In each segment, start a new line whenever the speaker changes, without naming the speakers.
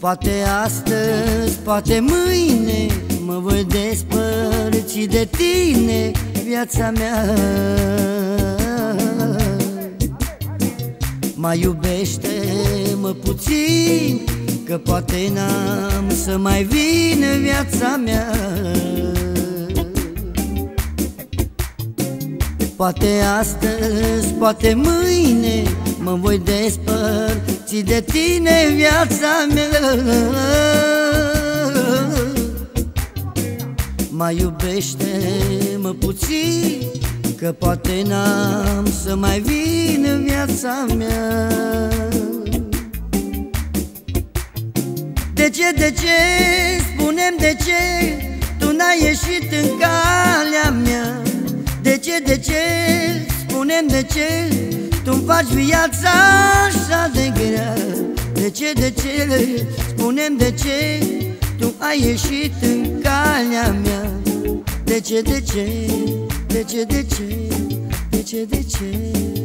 Poate astăzi, poate mâine mă voi despărți de tine, viața mea. Mai iubește-mă puțin, că poate n-am să mai vină viața mea. Poate astăzi, poate mâine mă voi despărți de tine, viața mea. Mai iubește-mă puțin, că poate n-am să mai vină viața mea. De ce, spune-mi de ce tu n-ai ieșit în calea mea? De ce, spune-mi de ce tu-mi faci viața așa de grea? De ce, spune-mi de ce tu ai ieșit în calea mea? De ce, de ce, de ce, de ce, de ce, de ce?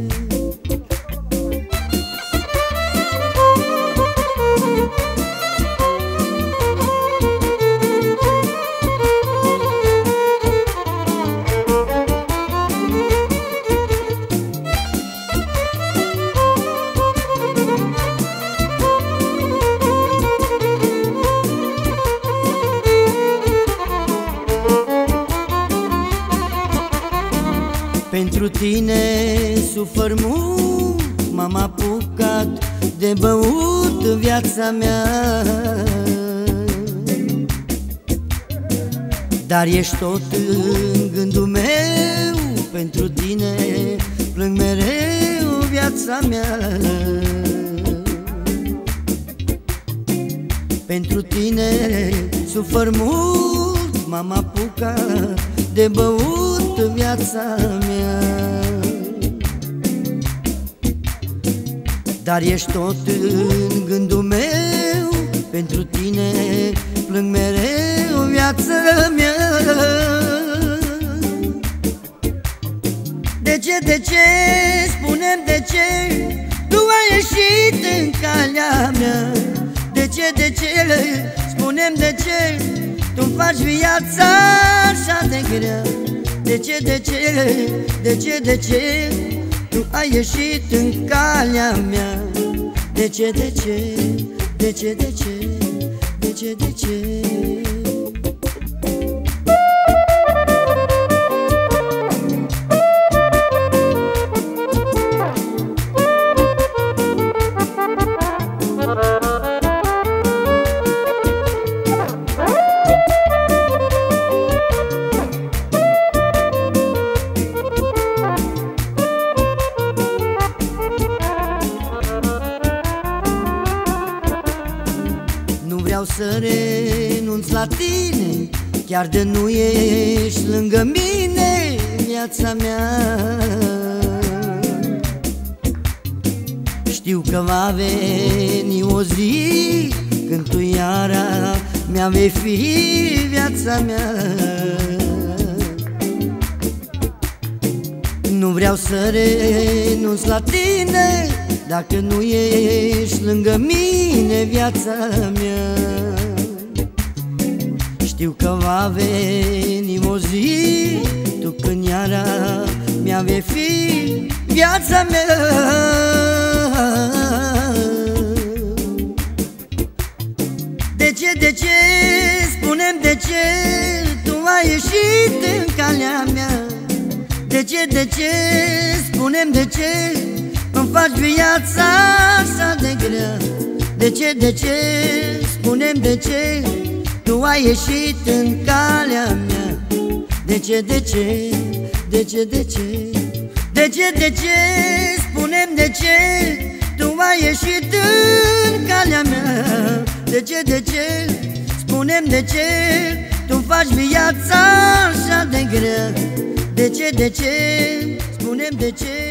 Pentru tine sufăr mult, m-am apucat de băut viața mea. Dar ești tot în gândul meu, pentru tine plâng mereu viața mea. Pentru tine sufăr mult, m-am apucat de băut viața mea. Dar ești tot în gândul meu, pentru tine plâng mereu viața mea. De ce, spune-mi de ce tu ai ieșit în calea mea? De ce, spune-mi de ce tu-mi faci viața așa de grea? De ce, de ce tu ai ieșit în calea mea? De ce, de ce, de ce, de ce, de ce, de ce? Vreau să renunț la tine, chiar de nu ești lângă mine, viața mea. Știu că va veni o zi când tu iara mea vei fi, viața mea. Nu vreau să renunț la tine, dacă nu ești lângă mine, viața mea. Știu că va veni o zi, tu când iara mea vei fi, viața mea. De ce, spune-mi de ce tu ai ieșit în calea mea? De ce, spune-mi de ce îmi faci viața așa de grea? De ce, spune-mi de ce tu ai ieșit în calea mea? De ce, de ce, de ce, de ce, de ce, spune-mi de ce tu ai ieșit în calea mea? De ce, spune-mi de ce tu faci viața așa de grea? De ce, spune-mi de ce